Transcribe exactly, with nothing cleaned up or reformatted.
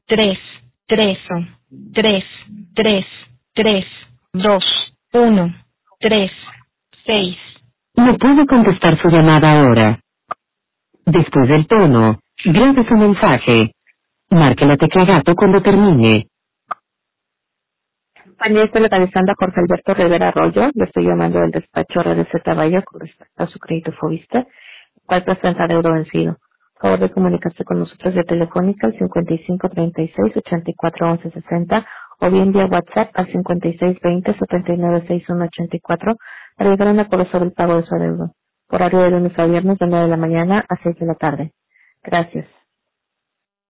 tres, tres, tres, tres, tres, dos, uno, tres, seis. No puede contestar su llamada ahora. Después del tono, grabe su mensaje. Marque la tecla gato cuando termine. Compañía, estoy localizando a Jorge Alberto Rivera Arroyo. Le estoy llamando del despacho R D Z Valle con respecto a su crédito Fovista, cual presenta deuda vencido. Por favor de comunicarse con nosotros vía telefónica al cincuenta y cinco treinta y seis ochenta y cuatro once sesenta o bien vía WhatsApp al cincuenta y seis veinte setenta y nueve sesenta y uno ochenta y cuatro para llegar a un acuerdo sobre el pago de su deuda. Horario de lunes a viernes de nueve de la mañana a seis de la tarde. Gracias.